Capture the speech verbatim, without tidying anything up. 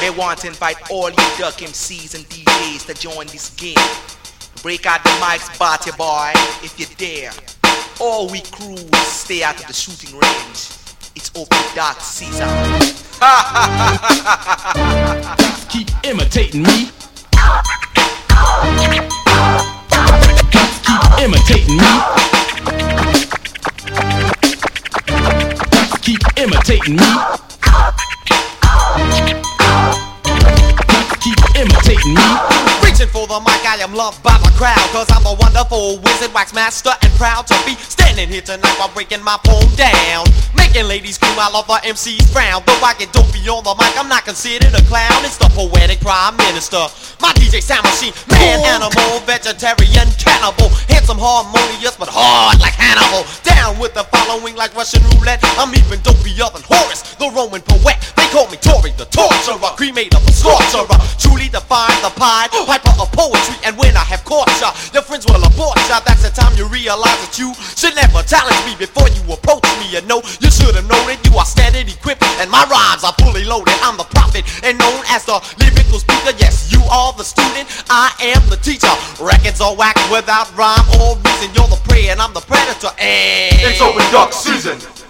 They want to invite all you duck M Cs and D Js to join this game. Break out the mics, party boy, if you dare. All we crews stay out of the shooting range. It's open dark season. Keep imitating me. Keep imitating me. Keep imitating me. Keep imitating me. Reaching for the mic, I am loved by the crowd, cause I'm the wonderful wizard, wax master, and proud to be standing here tonight while breaking my poem down. Making ladies scream, I love the M Cs frown. Though I get dopey on the mic, I'm not considered a clown. It's the poetic prime minister, my D J sound machine. Man, animal, vegetarian, cannibal. Handsome, harmonious, but hard like Hannibal. Down with the following like Russian roulette. I'm even dopier than Horace, the Roman poet. They call me Tory, the torturer, cremator, the scorcher. Truly define the pied piper of poetry. And when I have caught ya, your friends will abort ya. That's the time you realize that you should never challenge me before you approach me. You know, you should have known that you are standard equipped, and my rhymes are fully loaded. I'm the prophet and known as the lyrical speaker. Yes, you are the student, I am the teacher. Records are whack without rhyme or reason. You're the prey and I'm the predator. And it's open duck season.